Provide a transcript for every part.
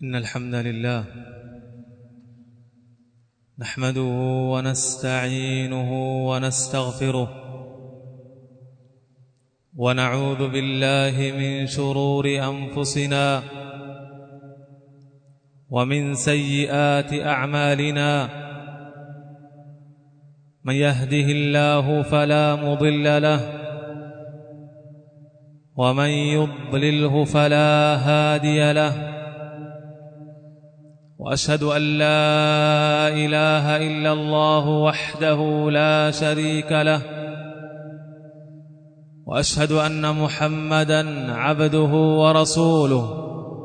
إن الحمد لله نحمده ونستعينه ونستغفره ونعوذ بالله من شرور أنفسنا ومن سيئات أعمالنا من يهده الله فلا مضل له ومن يضلله فلا هادي له وأشهد أن لا إله إلا الله وحده لا شريك له وأشهد أن محمدًا عبده ورسوله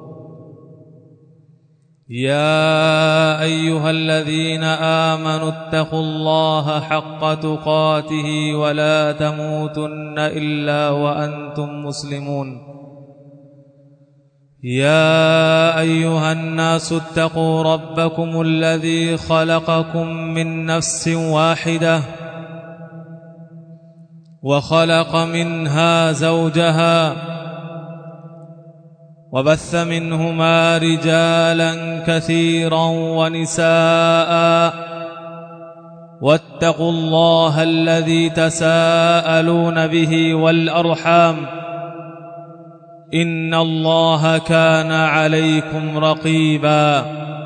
يا أيها الذين آمنوا اتقوا الله حق تقاته ولا تموتن إلا وأنتم مسلمون يا أيها الناس اتقوا ربكم الذي خلقكم من نفس واحدة وخلق منها زوجها وبث منهما رجالا كثيرا ونساء واتقوا الله الذي تساءلون به والأرحام إن الله كان عليكم رقيبا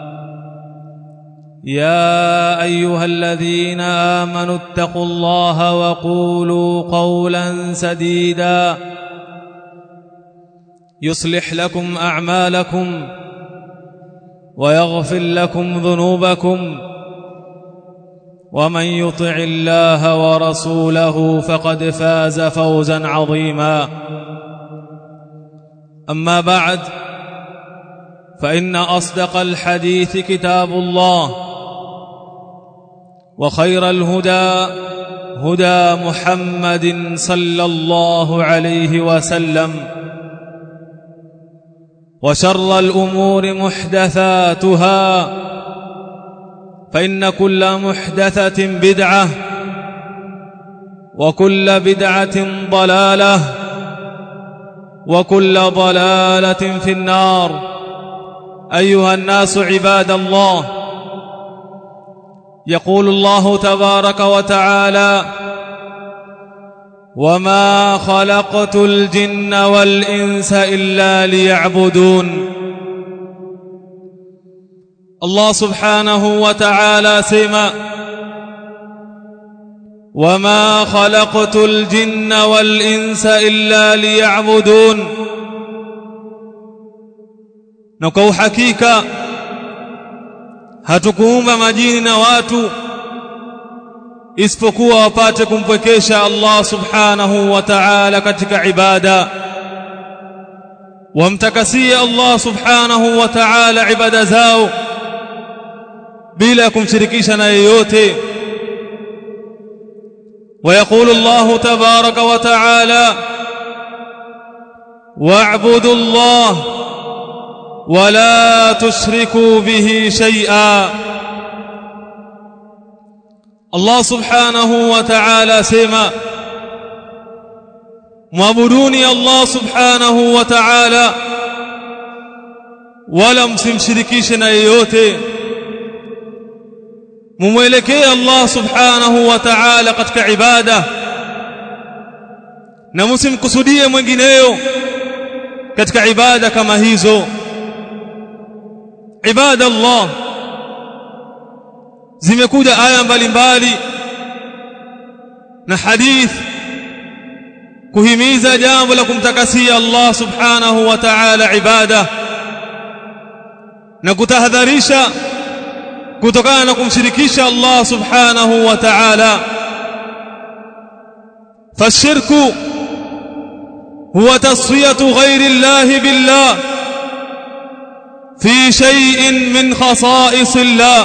يا أيها الذين آمنوا اتقوا الله وقولوا قولا سديدا يصلح لكم أعمالكم ويغفر لكم ذنوبكم ومن يطع الله ورسوله فقد فاز فوزا عظيما أما بعد فإن أصدق الحديث كتاب الله وخير الهدى هدى محمد صلى الله عليه وسلم وشر الأمور محدثاتها فإن كل محدثة بدعة وكل بدعة ضلالة وكل ضلالة في النار. أيها الناس عباد الله، يقول الله تبارك وتعالى: وما خلقت الجن والإنس إلا ليعبدون. الله سبحانه وتعالى سما: وما خلقت الجن والإنس إلا ليعبدون. نكو حقيقة hatukuumba majini na watu isipokuwa wapate kumpwekesha Allah subhanahu wa ta'ala katika ibada, wamtakasie Allah subhanahu wa ta'ala ibada zao bila kumshirikisha na yeyote. ويقول الله تبارك وتعالى: واعبدوا الله ولا تشركوا به شيئا. الله سبحانه وتعالى سما: معبدوني الله سبحانه وتعالى ولا msimshirikishe na yeyote, mumwelekee Allah subhanahu wa ta'ala katika ibada na msimkusudie mwingineyo katika ibada kama hizo. Ibada Allah, zimekuja aya mbalimbali na hadith kuhimiza jambo la kumtakasia Allah subhanahu wa ta'ala ibada na kutahadharisha kutokana na kumshirikisha Allah subhanahu wa ta'ala. Fashirku huwa taswiyatu ghairi Allah billah fi shay'in min khasa'is Allah.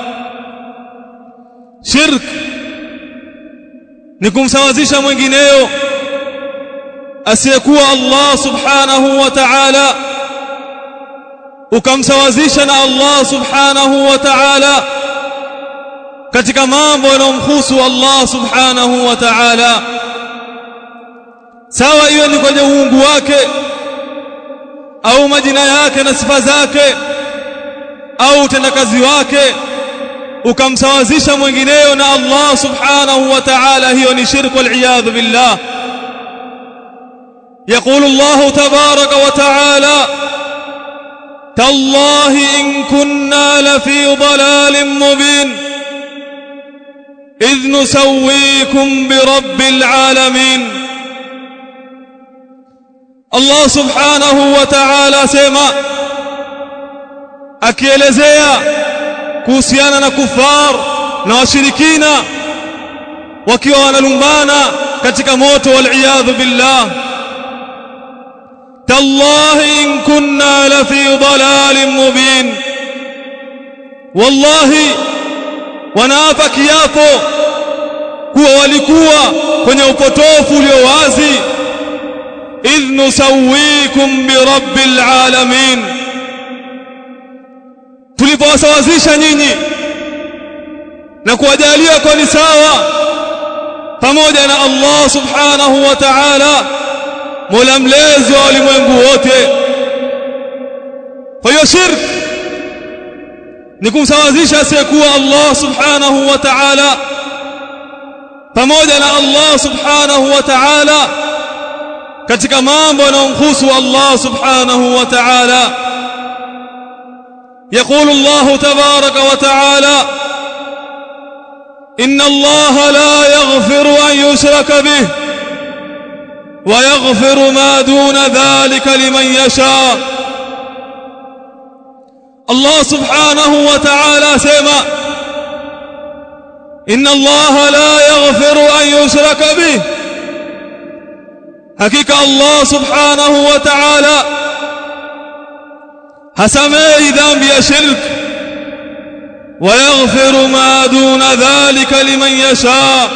Shirk ni kumsawazisha mwingineo asiyekuwa Allah subhanahu wa ta'ala, ukamsawazisha na Allah subhanahu wa ta'ala katika mambo yanayomhusu Allah subhanahu wa ta'ala, sawa iwe ni kwenye uungu wake au majina yake na sifa zake au utendakazi wake ukamsawazisha mwingineo na Allah subhanahu wa ta'ala, hiyo ni shirku wal-iyadhu billah. يقول الله تبارك وتعالى: تالله إن كنا لفي ضلال مبين إذ نسويكم برب العالمين. Allah subhanahu wa ta'ala sema akielezea kuhusiana na kufar na washirikina wakiwa wanalumbana katika moto, wal-iyadhu billah: tallahi in kunna la fi dalalin mubin, wallahi wanaapa kiapo kuwa walikuwa kwenye upotofu ulio wazi. idh nusawwikum bi rabbil alamin, tulipowasawazisha nyinyi na kuwajalia kwa ni sawa pamoja na Allah subhanahu wa ta'ala, mola mlezi wa ulimwengu wote. Kwa hiyo shirk ni kumsawazisha asiyekuwa Allah subhanahu wa ta'ala pamoja na Allah subhanahu wa ta'ala katika mambo yanayomhusu Allah subhanahu wa ta'ala. يقول الله تبارك وتعالى: إن الله لا يغفر أن يشرك به ويغفر ما دون ذلك لمن يشاء. الله سبحانه وتعالى سمع: إن الله لا يغفر أن يشرك به، حقيقة الله سبحانه وتعالى hasamei dhambi ya shirk, wayaghfiru ma duna dhalika liman yasha,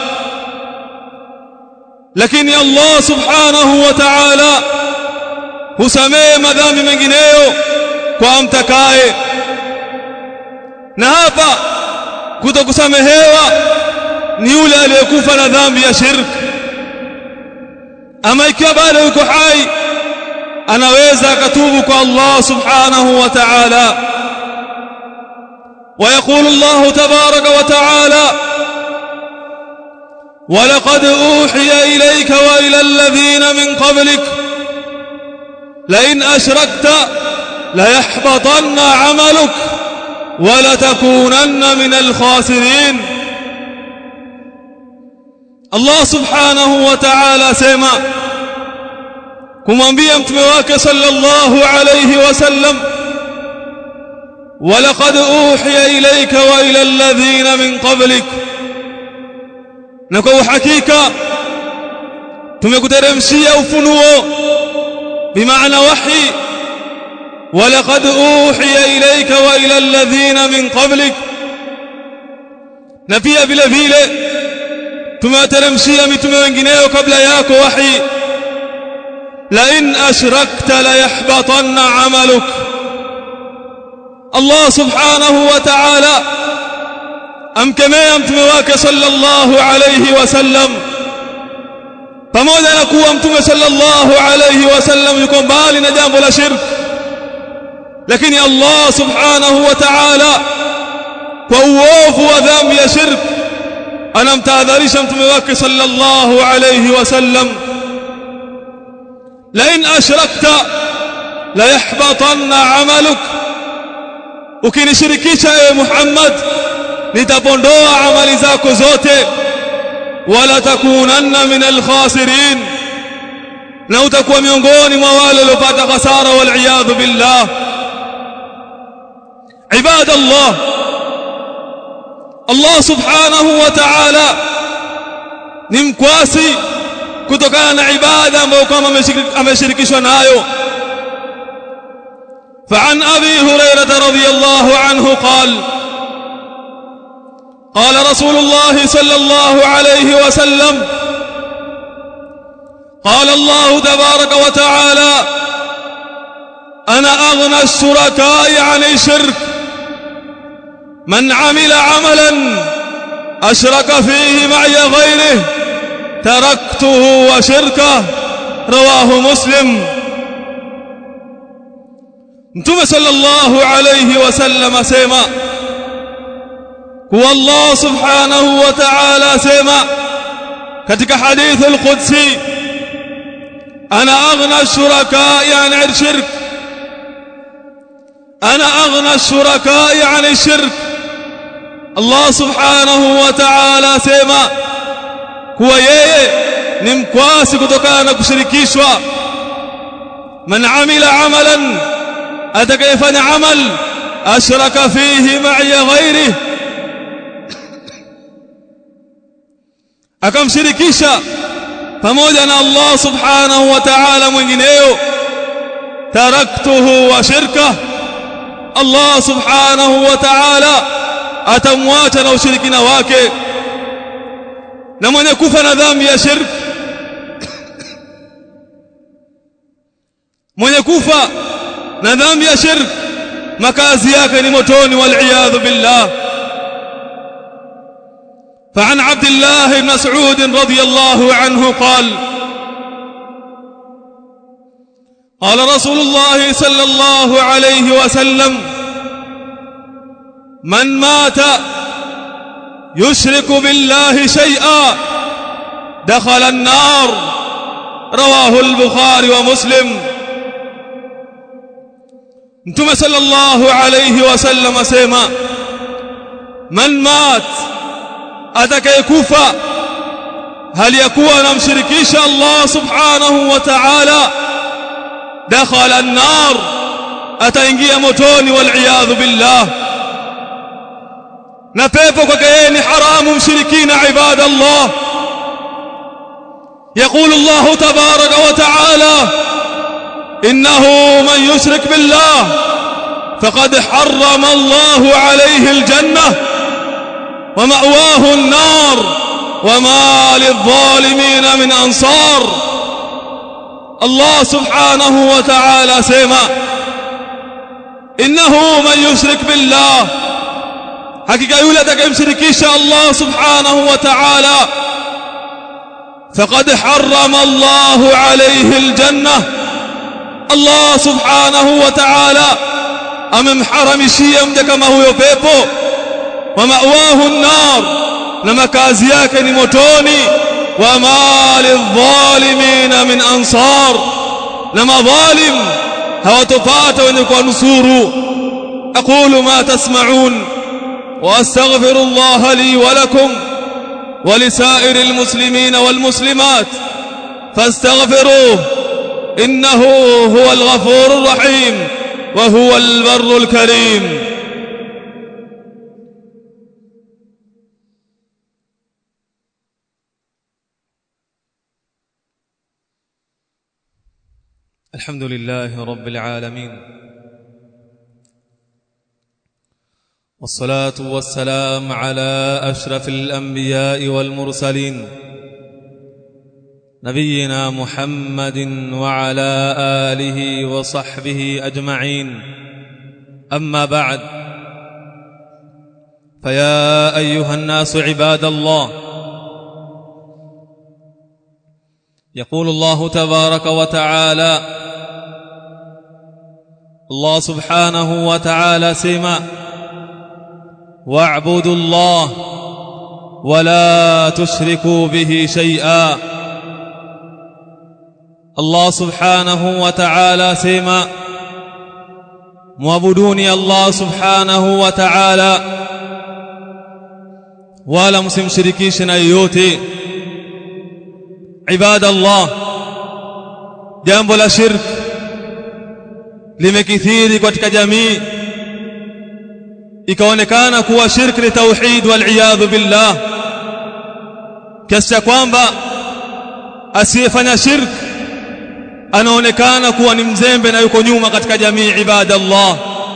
lakini Allah subhanahu wa ta'ala husamee madhambi mengineyo kwa amtakaye. Na hapa kutokusamehewa ni yule aliyekufa na dhambi ya shirk. Ama ikiwa bado yuko hai, anaweza akatubu kwa Allah subhanahu wa ta'ala. ويقول الله تبارك وتعالى: ولقد أوحي إليك وإلى الذين من قبلك لئن أشركت ليحبطن عملك ولتكونن من الخاسرين. الله سبحانه وتعالى سمع kumwambia mtume wake sallallahu alayhi wasallam: walaqad uhiya ilayka wa ila alladhina min qablik, na kwa uhakika tumekuteremshia ufunuo bimaana wahi. walaqad uhiya ilayka wa ila alladhina min qablik, na pia vile vile tumewateremshia mitume wengineo kabla yako wahi. لئن أشركت ليحبطن عملك. الله سبحانه وتعالى amkemea mtume wake sallallahu alayhi wasallam, pamoja na kuwa mtume sallallahu alayhi wasallam yuko mbali na jambo la shirk, lakini Allah subhanahu wa ta'ala kwa uovu wa dhambi ya shirk anamtahadharisha mtume wake sallallahu alayhi wasallam: لئن أشركت ليحبطن عملك, ukinishirikisha ewe Muhammad nitapondoa amali zako zote. wala takunanna min alkhasirin, na utakuwa miongoni mwa wale waliopata hasara, wal iyadhu billah. Ibadallah, Allah subhanahu wa ta'ala ni mkwasi kutokana na ibada ambayo kama ameshirikishwa nayo. فعن أبي هريرة رضي الله عنه قال: قال رسول الله صلى الله عليه وسلم: قال الله تبارك وتعالى: أنا أغنى الشركاء عن الشرك، من عمل عملا أشرك فيه معي غيره تركته وشركه. رواه مسلم. Mtume sallallahu alayhi wasallam asema kuwa Allah subhanahu wa ta'ala asema katika hadith al-Qudsi, ana aghna ash-shuraka'i 'an ash-shirk, ana aghna ash-shuraka'i 'an ash-shirk. Allah subhanahu wa ta'ala asema kuwa yeye ni mkwasi kutokana na kushirikishwa. Man amila amalan, atakayefanya amal ashraka fihi ma'iya ghairihi, akamshirikisha pamoja na Allah subhanahu wa ta'ala mwingineo, taraktuhu wa shirka, Allah subhanahu wa ta'ala atamwacha na ushirikina wake. Na mwenye kufa na dhambi ya shirk, mwenye kufa na dhambi ya shirk, makazi yake ni motoni, wal iyadhu billah. فعن عبد الله بن مسعود رضي الله عنه قال قال رسول الله صلى الله عليه وسلم من مات يشرك بالله شيئا دخل النار، رواه البخاري ومسلم. Mtume sallallahu alayhi wasallam asema man mat, atakayekufa hali yakuwa anamshirikisha Allah subhanahu wa ta'ala, dakhala an-nar, ataingia motoni, wal iyadhu billah. Na pepo kwake yeye ni haramu mshirikina, ibadallah. يقول الله تبارك وتعالى إنه من يشرك بالله فقد حرم الله عليه الجنة ومأواه النار وما للظالمين من أنصار. الله سبحانه وتعالى سيما إنه من يشرك بالله، حقيقة يولدك يمشركيش الله سبحانه وتعالى، فقد حرم الله عليه الجنة، الله سبحانه وتعالى أمم حرم شيئا كما هو يبيبو، ومأواه النار، نمكازياك نموتوني، وما للظالمين من أنصار، نما ظالم هوتفات ونكوى نصور. أقول ما تسمعون وأستغفر الله لي ولكم ولسائر المسلمين والمسلمات فاستغفروه إنه هو الغفور الرحيم وهو البر الكريم. الحمد لله رب العالمين، والصلاة والسلام على أشرف الأنبياء والمرسلين نبينا محمد وعلى آله وصحبه أجمعين. أما بعد، فيا أيها الناس عباد الله، يقول الله تبارك وتعالى، الله سبحانه وتعالى سما واعبدوا الله ولا تشركوا به شيئا. الله سبحانه وتعالى سما معبدوني الله سبحانه وتعالى ولا msimshirikishe na yote. Ibadallah, jambo la shirk limekithiri katika jamii, ikaonekana kuwa shirk ni tauhid, wal iyadhu billah, kiasi kwamba asiyefanya shirk anaonekana kuwa ni mzembe na yuko nyuma katika jamii. Ibadallah,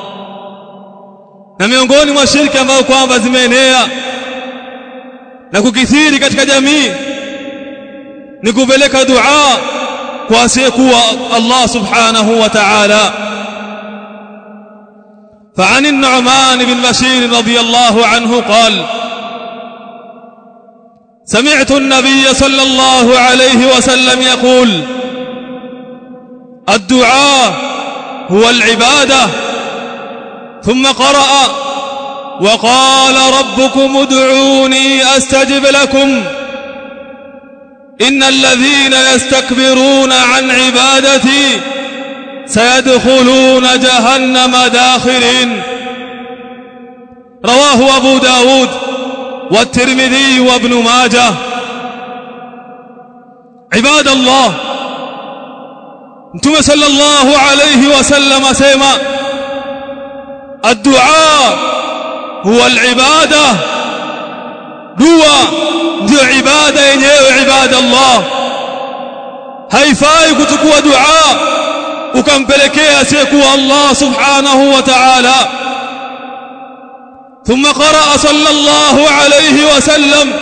na miongoni mwa shirki ambazo kwamba zimeenea na kukithiri katika jamii ni kupeleka dua kwa asiyekuwa Allah subhanahu wa ta'ala. فعن النعمان بن بشير رضي الله عنه قال سمعت النبي صلى الله عليه وسلم يقول الدعاء هو العبادة. ثم قرأ وقال ربكم ادعوني أستجب لكم إن الذين يستكبرون عن عبادتي سيدخلون جهنم داخرين. رواه أبو داود والترمذي وابن ماجه. عباد الله، انتم صلى الله عليه وسلم سيما الدعاء هو العبادة. دعاء ndio ibada yenyewe. Ibada Allah, haifai kuchukua dua ukampelekea asiyekuwa Allah subhanahu wa ta'ala. ثم قرأ صلى الله عليه وسلم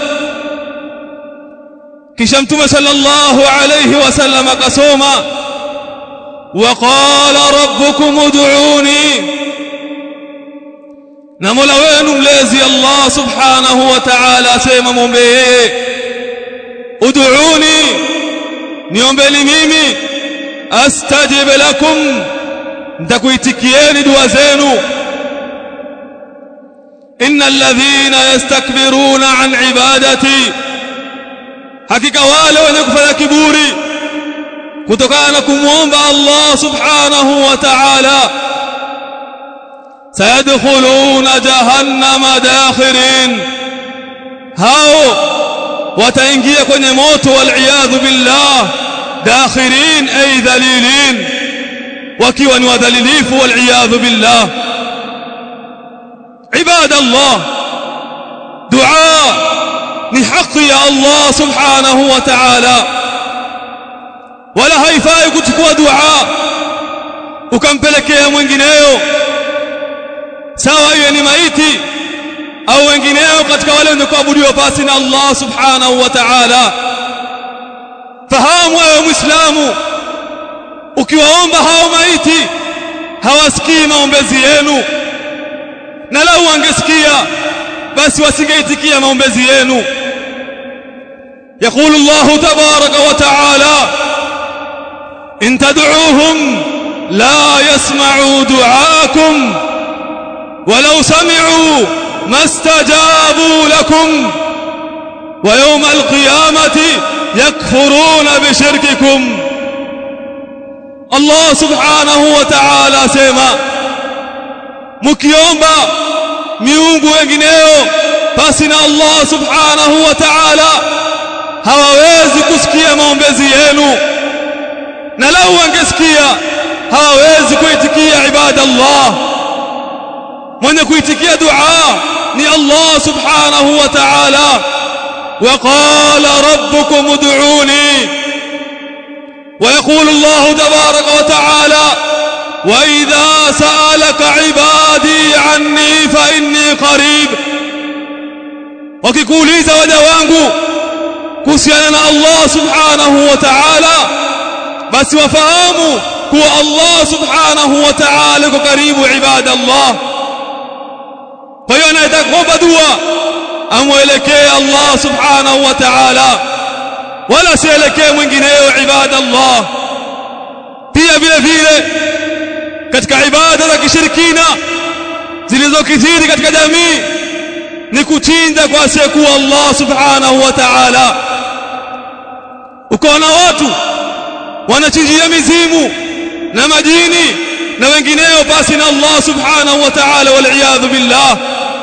kisha mtume sallallahu alayhi wasallam akasoma وقال ربكم ادعوني, na Mola wenu mlezi Allah subhanahu wa ta'ala asema muombe, ud'uni, niombeni mimi, astajib lakum, nitakuitikieni dua zenu. innal ladhina yastakbiruna an ibadati, hakika wale wenye kufanya kiburi kutokana na kumuomba Allah subhanahu wa ta'ala, sayadkhuluna jahannama dakhirin, hao wataingia kwenye moto wal billah. Dakhirin ay dhalilin, wakiwa ni wadhalilifu wal billah. عباد الله، دعاء ni haki ya Allah subhanahu wa ta'ala, wala haifai kuchukua dua ukampelekea mwingineo, sawa iwe ni maiti au wengineo katika wale wenye kuabudiwa basi na Allah subhanahu wa ta'ala. Fahamu ewe Muislamu, ukiwaomba hao maiti hawasikii maombezi yenu, na lau wangesikia basi wasingeitikia maombezi yenu. يقول الله تبارك وتعالى إن تدعوهم لا يسمعوا دعاءكم ولو سمعوا ما استجابوا لكم ويوم القيامة يكفرون بشرككم. الله سبحانه وتعالى سيما مكيومبا miungu wengineo basi na Allah subhanahu wa ta'ala hawawezi kusikia maombezi yenu, na lau wangesikia hawawezi kuitikia. Ibada Allah, mwenye kuitikia dua ni Allah subhanahu wa ta'ala. وقال ربكم ادعوني, ويقول الله تبارك وتعالى وإذا سألك عبادي عني فإني قريب. wakikuuliza waja wangu kuhusiana na Allah subhanahu wa ta'ala, basi wafahamu kuwa Allah subhanahu wa ta'ala yuko karibu. Ibada Allah, kwa hiyo anayetaka kuomba dua amwelekee Allah subhanahu wa ta'ala, wala sielekee mwingineo. Ibada Allah, pia vile vile katika ibada za kishirikina zilizokithiri katika jamii ni kuchinja kwa asiyekuwa Allah subhanahu wa ta'ala. Ukaona watu wanachinjia mizimu na majini na wengineo basi na Allah subhanahu wa ta'ala, wal iyadhu billah.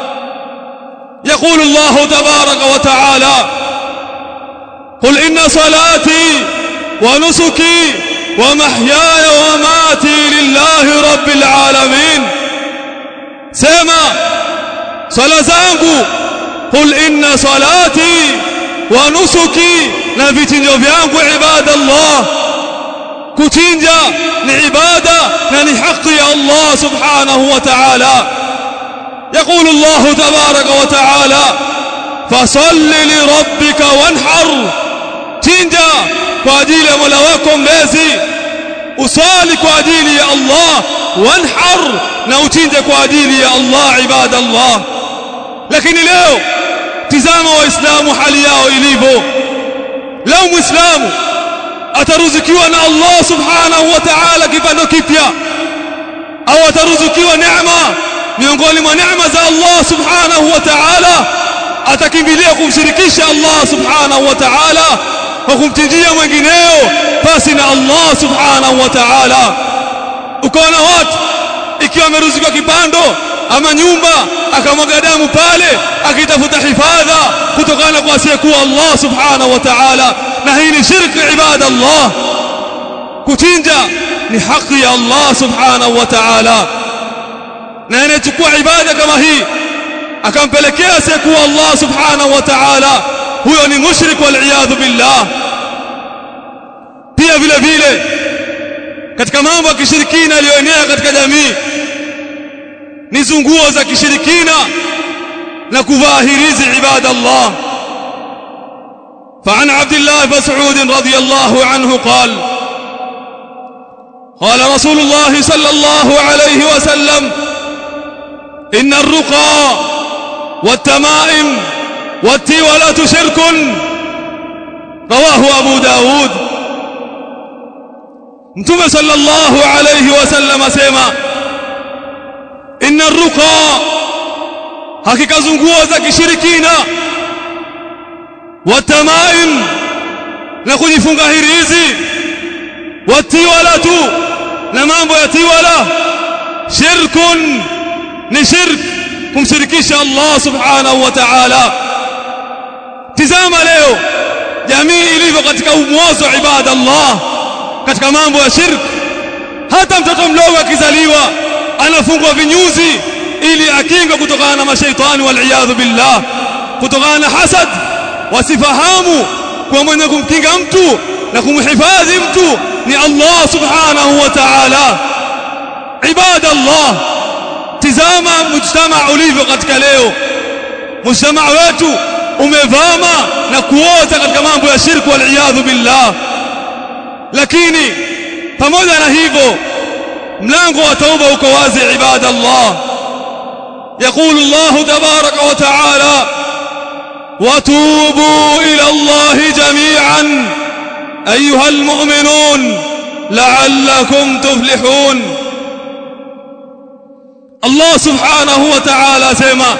يقول الله تبارك وتعالى قل إن صلاتي ونسكي ومحياي ومماتي لله رب العالمين. سما صلاة zangu, قل إن صلاتي ونسكي, na vichinjo vyangu. Ibada Allah, kuchinja ni ibada na ni haki ya Allah subhanahu wa ta'ala. يقول الله تبارك وتعالى فصل لربك وانحر, chinja kwa ajili ya Mola wako mlezi, usali kwa ajili ya Allah, wanhar, na uchinje kwa ajili ya Allah. Ibada Allah, lakini leo tizama waislamu hali yao ilivyo. Leo muislamu ataruzikiwa na Allah subhanahu wa ta'ala kipando kipya au ataruzukiwa neema miongoni mwa neema za Allah subhanahu wa ta'ala, atakimbilia kumshirikisha Allah subhanahu wa ta'ala kwa kumtinjia mwingineo basi na Allah subhanahu wa ta'ala. Ukaona watu ikiwa ameruzukiwa kipando ama nyumba akamwaga damu pale akitafuta hifadha kutokana kwa asiyekuwa Allah subhanahu wa ta'ala, na hii ni shirki ibadallah. Kuchinja ni haki ya Allah subhanahu wa ta'ala, na anachukua ibada kama hii akampelekea asiyekuwa Allah subhanahu wa ta'ala, huyo ni mushrik wal iyadhu billah. Pia vile vile katika mambo ya kishirikina yaliyoenea katika jamii ni zunguo za kishirikina na kuvaa hirizi ibadallah. فعن عبد الله بن مسعود رضي الله عنه قال رسول الله صلى الله عليه وسلم إن الرقى والتمائم والتولة شرك، رواه أبو داود. Mtume sallallahu alayhi wasallam asema inna ruqa, hakika zunguo za kishirikina, watamaim, na kujifunga hirizi, watiwalatu, na mambo ya tiwala, shirkun, ni shirk, kumshirikisha Allah subhanahu wa ta'ala. Tizama leo jamii ilivyo katika umwozo ibadallah katika mambo ya shirk. Hata mtoto mdogo akizaliwa anafungwa vinyuzi ili akingwe kutokana na mashaitani wal iyadhu billah, kutokana na hasad. Wasifahamu kwa mwenye kumkinga mtu na kumhifadhi mtu ni Allah subhanahu wa ta'ala. Ibadallah, tizama mujtama ulivyo katika leo. Mujtama wetu umevama na kuota katika mambo ya shirk wal iyadhu billah. Lakini pamoja na hivyo mlango wa tauba uko wazi ibadallah. يقول الله تبارك وتعالى وتوبوا إلى الله جميعا أيها المؤمنون لعلكم تفلحون. الله سبحانه وتعالى سمع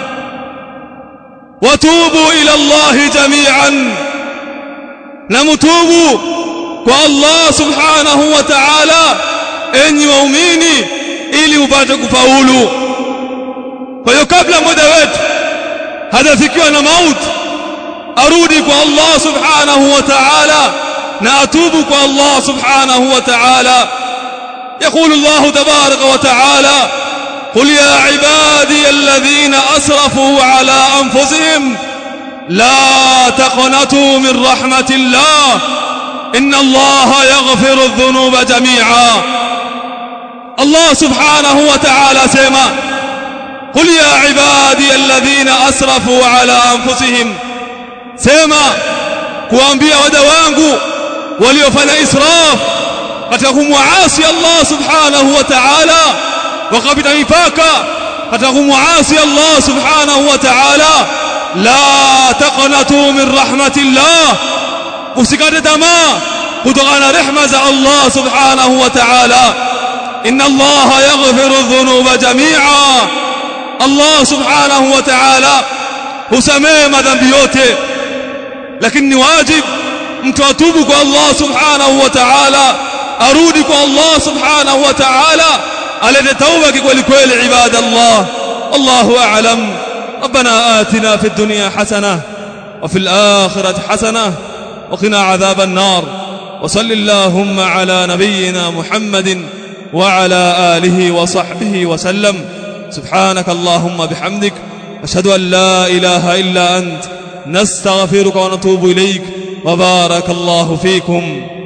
وتوبوا إلى الله جميعا، نمتوبوا والله سبحانه وتعالى enyi waumini ili upate kufaulu. Kwa hiyo kabla muda wetu hadafikiwa na mauti, arudi kwa Allah subhanahu wa ta'ala na atubu kwa Allah subhanahu wa ta'ala. يقول الله تبارك وتعالى قل يا عبادي الذين أسرفوا على أنفسهم لا تقنطوا من رحمة الله إن الله يغفر الذنوب جميعا. الله سبحانه وتعالى سيما قل يا عبادي الذين أسرفوا على أنفسهم، سيما kuambia waja wangu waliofanya israf katika kumwasi Allah subhanahu wa ta'ala, wakapita mipaka katika kumwasi Allah subhanahu wa ta'ala, la taqnatu min rahmatillah, usikate tamaa kutokana na rehema za Allah subhanahu wa ta'ala. inna Allah yaghfiru dhunuba jami'a, Allah subhanahu wa ta'ala husamehe madhambi yote, lakini ni wajib mtu atubu kwa Allah subhanahu wa ta'ala, arudi kwa Allah subhanahu wa ta'ala, alete tauba kweli kweli ibadallah. Allahu a'lam. ربنا آتنا في الدنيا حسنة وفي الآخرة حسنة وقنا عذاب النار. وصل اللهم على نبينا محمد وعلى آله وصحبه وسلم. سبحانك اللهم بحمدك، أشهد أن لا إله إلا أنت، نستغفرك ونتوب إليك. وبارك الله فيكم.